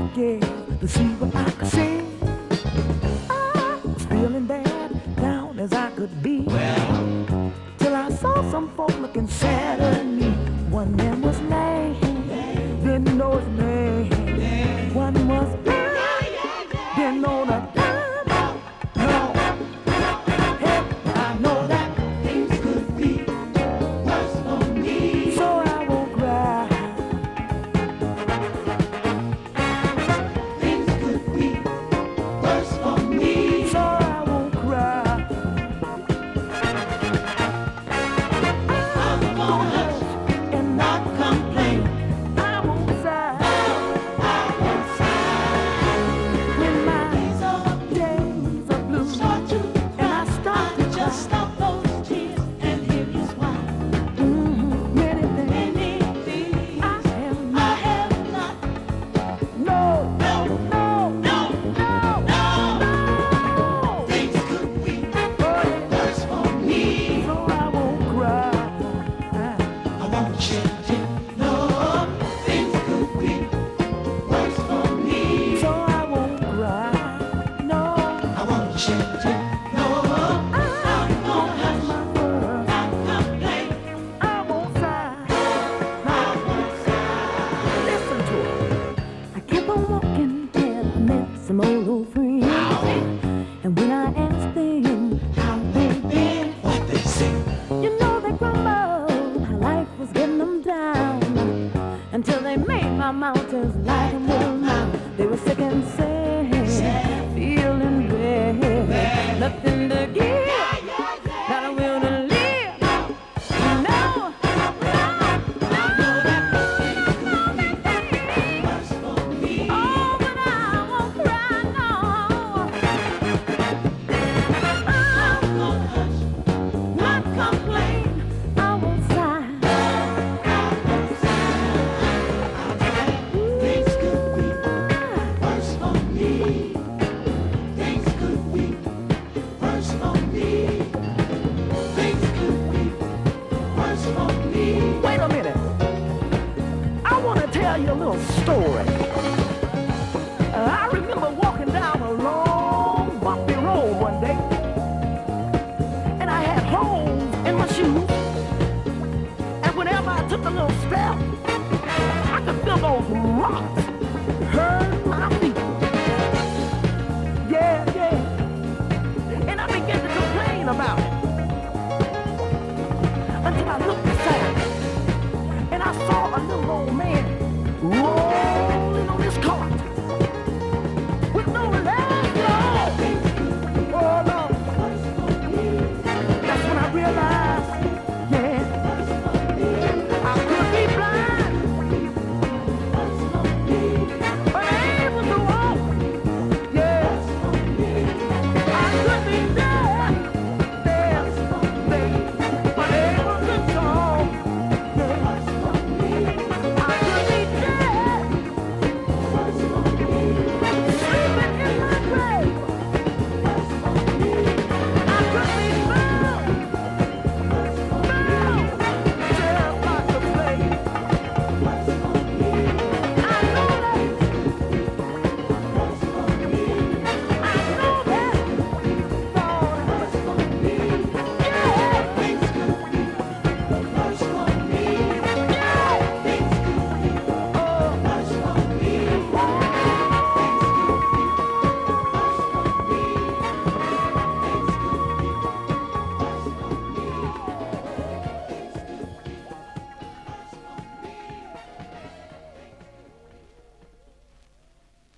yeah, to see what I could see. I was feeling bad, down as I could be. Till I saw some folk looking sad at me. One man was lame, didn't know his name. One was blind, didn't know the time. No, hey, I know that things could be worse for me, so I won't cry. Things could be worse for me, so I won't cry. I'm gonna hush and not complain. I won't sigh. I won't sigh. When my days are blue and I start to just stop those tears and here is why. Many things I have not. No, no, no, no, no, no. Things could be worse for me, so I won't cry. I won't shed it. No, things could be worse for me, so I won't cry. No, I won't shed it. No, I'm gonna hush my words, not complain. I won't sigh. I won't sigh. Listen to it. I kept on walking till I met some old friends. And when I asked them how they'd been, what they say, you know they grumbled how life was getting them down. Until they made my mountains like a moon. They were sick